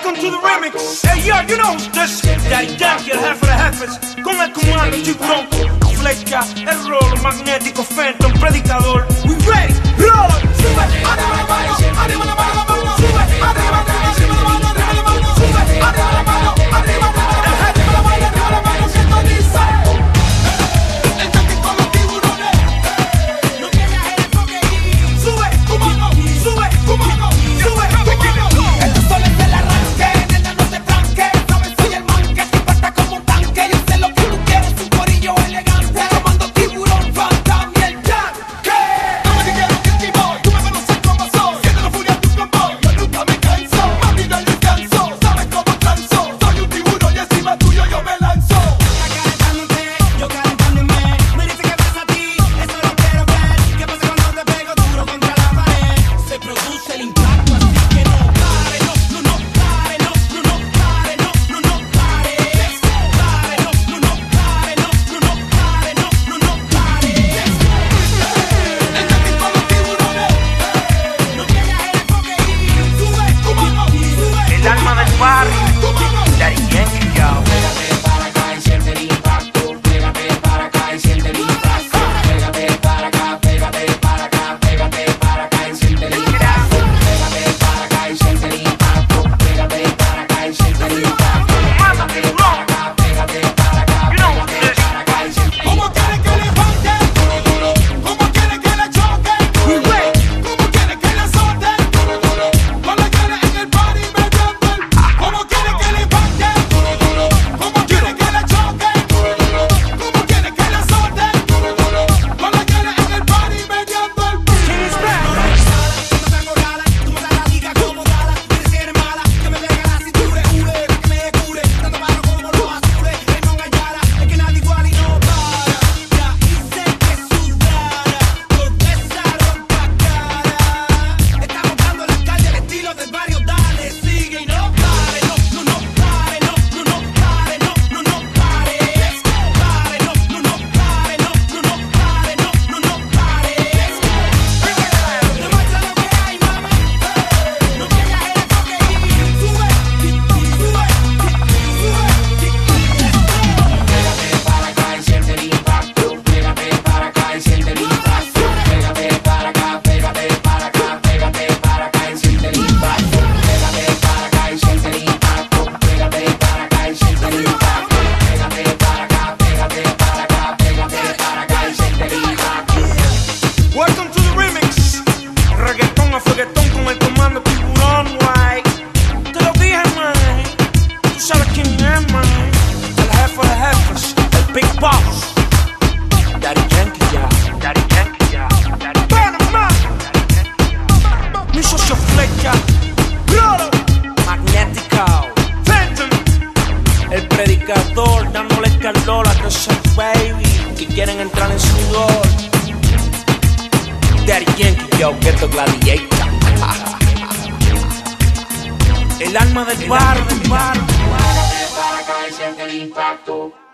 Welcome to the remix. Hey yo, you know this Daddy Yankee, el jefe de jefes, con el comando Tiburón, Flecha, el rolo magnético, Phantom, predicador. We ready, roll. Sube, arriba la mano, arriba la mano, sube, arriba, arriba la mano, arriba la mano, sube, arriba la mano, arriba la mano, arriba la mano, arriba la mano, sintoniza. El Yankee con los tiburones. No pierdas el enfoque y sube, tu mano, sube, tu mano, sube, tu mano. Esto solo es el arranque, nena, no te tranques. Sabes, soy el man que te impacta como un tanque. Yo sé lo que tú quieres, un corillo elegante. Comando Tiburón, Phantom y el Yankee. Dame dinero, Yankee boy, tú me conoces como soy. Siente la furia de tu convoy, yo nunca me canso. Mami, dale descanso, sabes cómo transo. Soy un tiburón y encima tuyo yo me lanzo. Yo calentándome, me dice que vas a ti, eso lo quiero ver. ¿Qué pasa cuando te pego duro contra la pared? Se produce el impacto, así que no pare, no, no, no pare, no, no, no pare, no, no, no pare. Pare, no, no, no pare, no, no, no pare, no, no, no pare. El Yankee con los tiburones. No pierdas el enfoque y sube, tu mano, sube. El alma del barrio, Daddy Yankee, yo. Pégate para acá y siente el impacto. Pégate para acá y siente el impacto. Pégate para acá, pégate para acá, pégate para acá y siente el impacto. Pégate para acá y siente el impacto. Pégate para acá y siente el impacto. Pégate para acá, pégate para acá, pégate para acá y siente el impacto. ¿Cómo quieren que le falte? Duro, duro, ¿Cómo quieren que le choque? ¿Cómo quieren que le azote? duro, duro, No le quieren en el party mediante. ¿Cómo quieren que le falte? duro, duro, ¿Cómo quieren que le choque? duro, duro, ¿Cómo quieren que le azote? duro, duro. No le quieren en el party mediante. No tengo nada, tú me das la liga acomodada. Quieres ser mala, que me venga la cintura, para que me cure. Tanto barro como los azules, el non hallara, es que nadie igual y no para. Ya hice que sudara, con esa ropa cara. Estamos dando la calle al estilo del barrio, dale, sigue y no pare, no, no, no pare, no, no, no pare, no, no, no pare. Pare, no, no, no pare, no, no, no pare, no, no, no pare. Demuestra lo que hay, mamá. No pierdas el enfoque y sube, sube, Pégate para acá y siente el impacto. Pégate para acá y siente el impacto. Pégate para acá, pégate para acá, pégate para acá y siente el impacto. Pégate para acá y siente el impacto. Pégate para acá y siente el impacto. Pégate para acá, pégate para acá, pégate para acá y siente el impacto. Welcome to the remix. Reggaetón a fueguetón con el comando Tiburón, guay. Te lo dije, man. Tú sabes quién es, man. El jefe de jefes, el Big Boss. Daddy Yankee, ya. Daddy Yankee, ya. Panamá. Mi socio Flecha. Rolo. Magnético. Phantom. El predicador dándole calor a todos esos baby que quieren entrar en sudor. Daddy Yankee, yo, get the gladiator. El alma del bar, del bar. Pégate para acá y siente el impacto.